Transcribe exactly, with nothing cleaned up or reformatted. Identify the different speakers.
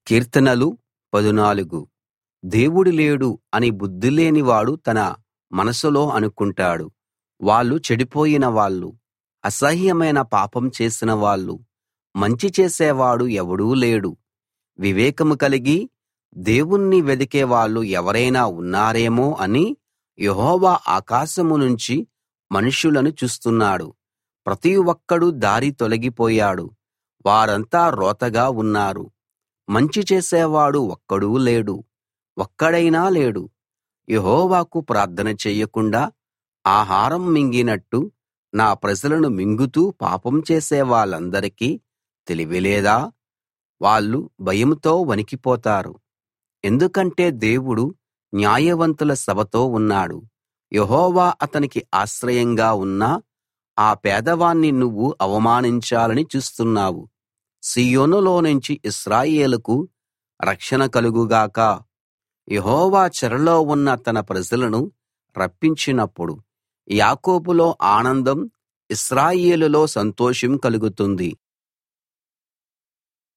Speaker 1: కీర్తనలు పదునాలుగు. దేవుడు లేడు అని బుద్ధిలేనివాడు తన మనసులో అనుకుంటాడు. వాళ్ళు చెడిపోయిన వాళ్ళు, అసహ్యమైన పాపం చేసిన వాళ్ళు, మంచి చేసేవాడు ఎవడూ లేడు. వివేకం కలిగి దేవుణ్ణి వెదికే వాళ్ళు ఎవరైనా ఉన్నారేమో అని యెహోవా ఆకాశం నుంచి మనుషులను చూస్తున్నాడు. ప్రతి ఒక్కడూ దారి తొలగిపోయాడు, వారంతా రోతగా ఉన్నారు. మంచి చేసేవాడు ఒక్కడూ లేడు, ఒక్కడైనా లేడు. యెహోవాకు ప్రార్థన చెయ్యకుండా ఆహారం మింగినట్టు నా ప్రజలను మింగుతూ పాపం చేసే వాళ్ళందరికీ తెలివి లేదా? వాళ్ళు భయంతో వణికిపోతారు. ఎందుకంటే దేవుడు న్యాయవంతుల సభతో ఉన్నాడు. యెహోవా అతనికి ఆశ్రయంగా ఉన్నా ఆ పేదవాణ్ణి నువ్వు అవమానించాలని చూస్తున్నావు. సీయోనులోనుంచి ఇశ్రాయేలుకు రక్షణ కలుగు గాక. యెహోవా చెరలో ఉన్న తన ప్రజలను రప్పించినప్పుడు యాకోబులో ఆనందం, ఇశ్రాయేలులో సంతోషం కలుగుతుంది.